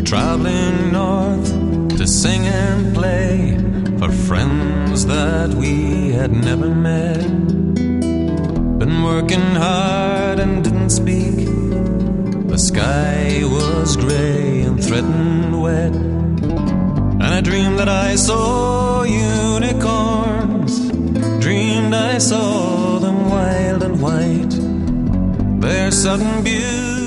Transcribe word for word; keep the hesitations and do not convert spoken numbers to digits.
traveling north to sing and play for friends that we had never met. Been working hard and didn't speak. The sky was grey and threatened wet, and I dreamed that I saw unicorns. Dreamed I saw them wild and white. Their sudden beauty